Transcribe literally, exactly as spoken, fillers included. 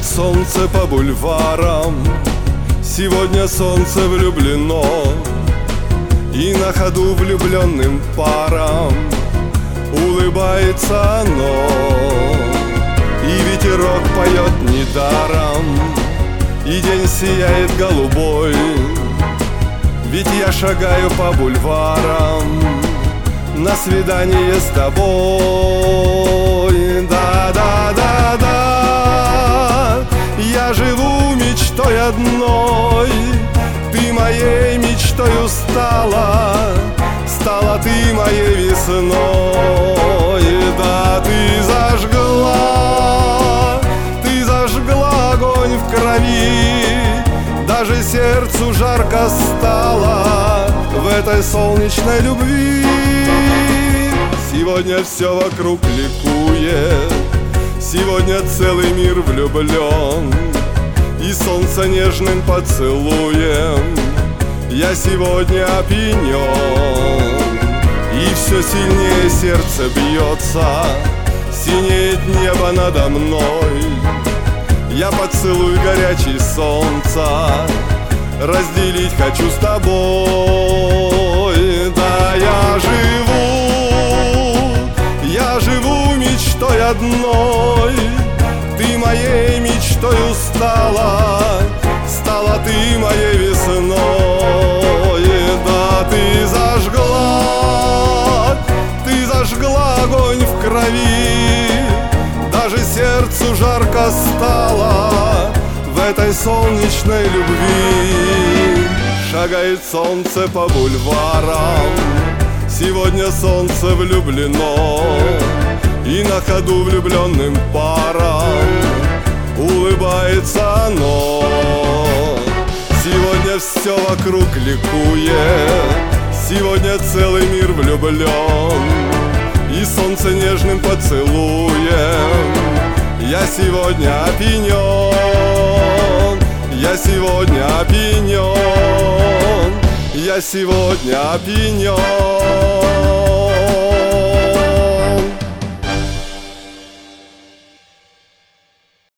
солнце по бульварам, сегодня солнце влюблено, и на ходу влюбленным парам улыбается оно. И ветерок поет недаром, и день сияет голубой, ведь я шагаю по бульварам на свидание с тобой. Да-да-да-да, я живу мечтой одной, ты моей мечтою стала, стала ты моей весной. Да, ты зажгла, ты зажгла огонь в крови, даже сердцу жарко стало в этой солнечной любви. Сегодня все вокруг ликует, сегодня целый мир влюблен, и солнце нежным поцелуем я сегодня опьянен. И все сильнее сердце бьется, синеет небо надо мной, я поцелуй горячий солнца разделить хочу с тобой. Да, я живу, я живу мечтой одной, ты моей мечтою стала, стала ты моей весной. Да, ты зажгла, ты зажгла огонь в крови, даже сердцу жарко стало в этой солнечной любви. Шагает солнце по бульварам, сегодня солнце влюблено, и на ходу влюбленным парам улыбается оно. Сегодня все вокруг ликует, сегодня целый мир влюблен, и солнце нежным поцелуем я сегодня опьянен. Я сегодня опьянен, я сегодня опьянен.